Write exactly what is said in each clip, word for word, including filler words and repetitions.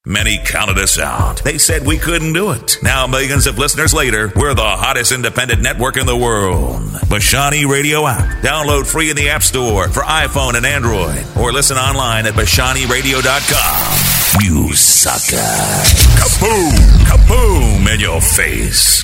Many counted us out. They said we couldn't do it. Now, millions of listeners later, we're the hottest independent network in the world. Bashani Radio app. Download free in the App Store for iPhone and Android. Or listen online at bashani radio dot com. You sucker. Kaboom! Kaboom in your face.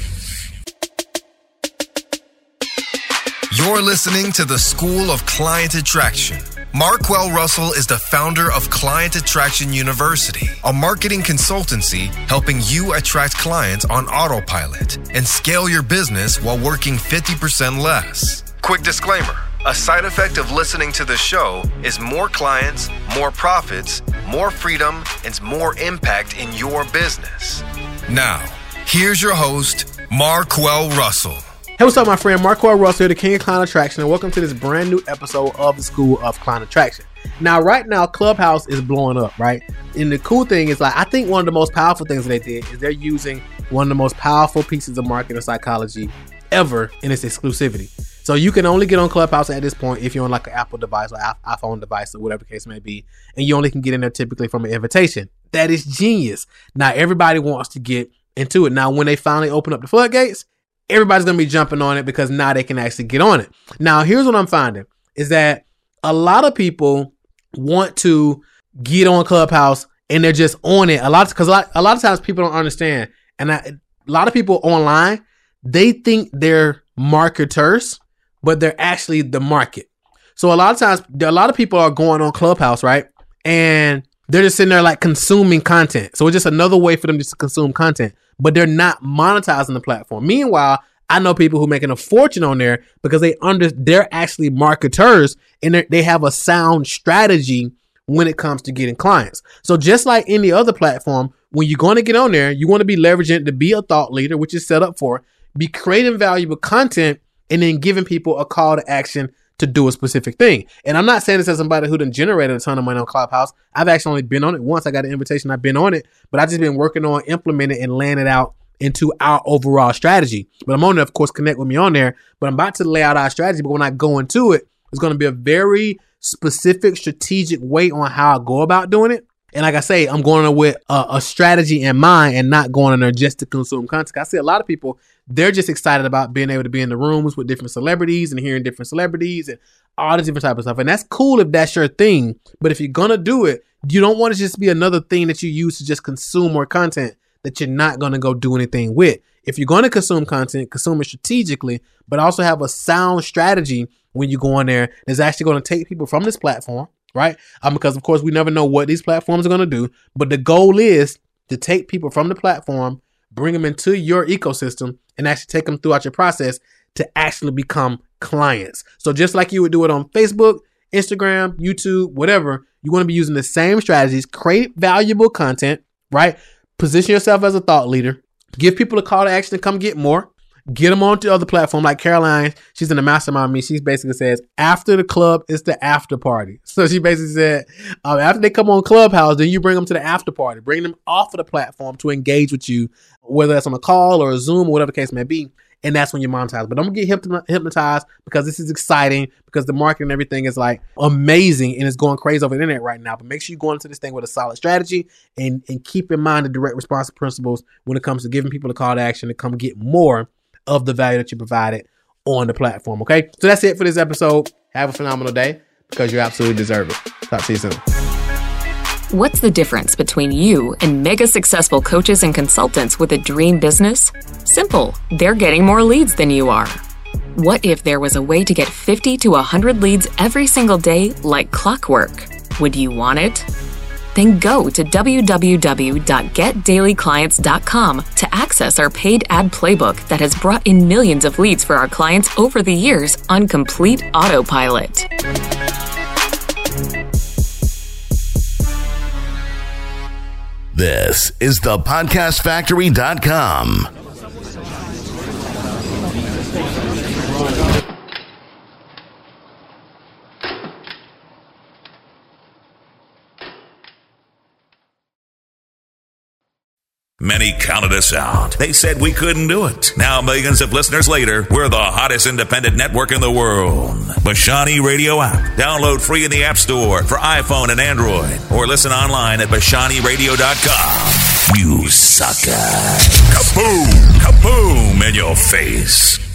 You're listening to the School of Client Attraction. Marquel Russell is the founder of Client Attraction University, a marketing consultancy helping you attract clients on autopilot and scale your business while working fifty percent less. Quick disclaimer, a side effect of listening to the show is more clients, more profits, more freedom, and more impact in your business. Now, here's your host, Marquel Russell. Hey, what's up, my friend? Marquel Russell here, the King of Client Attraction, and welcome to this brand new episode of the School of Client Attraction. Now, right now, Clubhouse is blowing up, right? And the cool thing is, like, I think one of the most powerful things that they did is they're using one of the most powerful pieces of marketing psychology ever in its exclusivity. So you can only get on Clubhouse at this point if you're on like an Apple device or iPhone device or whatever the case may be, and you only can get in there typically from an invitation. That is genius. Now, everybody wants to get into it. Now, when they finally open up the floodgates, everybody's going to be jumping on it because now they can actually get on it. Now, here's what I'm finding is that a lot of people want to get on Clubhouse and they're just on it. A lot because a lot, a lot of times people don't understand. And I, a lot of people online, they think they're marketers, but they're actually the market. So a lot of times, a lot of people are going on Clubhouse, right? And they're just sitting there like consuming content. So it's just another way for them just to consume content, but they're not monetizing the platform. Meanwhile, I know people who are making a fortune on there because they under they're actually marketers and they have a sound strategy when it comes to getting clients. So just like any other platform, when you're going to get on there, you want to be leveraging to be a thought leader, which is set up for, be creating valuable content, and then giving people a call to action to do a specific thing. And I'm not saying this as somebody who done generated a ton of money on Clubhouse. I've actually only been on it once. I got an invitation. I've been on it, but I've just been working on implementing and laying it out into our overall strategy. But I'm on there, of course, connect with me on there, but I'm about to lay out our strategy. But when I go into it, it's going to be a very specific strategic way on how I go about doing it. And like I say, I'm going in with a, a strategy in mind and not going in there just to consume content. I see a lot of people, they're just excited about being able to be in the rooms with different celebrities and hearing different celebrities and all this different type of stuff. And that's cool if that's your thing. But if you're going to do it, you don't want to just be another thing that you use to just consume more content that you're not going to go do anything with. If you're going to consume content, consume it strategically, but also have a sound strategy when you go on there that's actually going to take people from this platform, right? Um, because, of course, we never know what these platforms are going to do. But the goal is to take people from the platform, bring them into your ecosystem, and actually take them throughout your process to actually become clients. So just like you would do it on Facebook, Instagram, YouTube, whatever, you want to be using the same strategies, create valuable content, right? Position yourself as a thought leader, give people a call to action to come get more, get them onto other platforms like Caroline. She's in the mastermind with me. She basically says, after the club, it's the after party. So she basically said, um, after they come on Clubhouse, then you bring them to the after party, bring them off of the platform to engage with you, whether that's on a call or a Zoom or whatever the case may be. And that's when you monetize. But don't get hypnotized because this is exciting, because the market and everything is like amazing and it's going crazy over the internet right now. But make sure you go into this thing with a solid strategy and, and keep in mind the direct response principles when it comes to giving people a call to action to come get more of the value that you provided on the platform. Okay. So that's it for this episode. Have a phenomenal day because you absolutely deserve it. Talk to you soon. What's the difference between you and mega successful coaches and consultants with a dream business? Simple. They're getting more leads than you are. What if there was a way to get fifty to one hundred leads every single day like clockwork? Would you want it? Then go to w w w dot get daily clients dot com to access our paid ad playbook that has brought in millions of leads for our clients over the years on complete autopilot. This is the podcast factory dot com. Many counted us out. They said we couldn't do it. Now, millions of listeners later, we're the hottest independent network in the world. Bashani Radio app. Download free in the App Store for iPhone and Android. Or listen online at bashani radio dot com. You sucker. Kaboom! Kaboom in your face.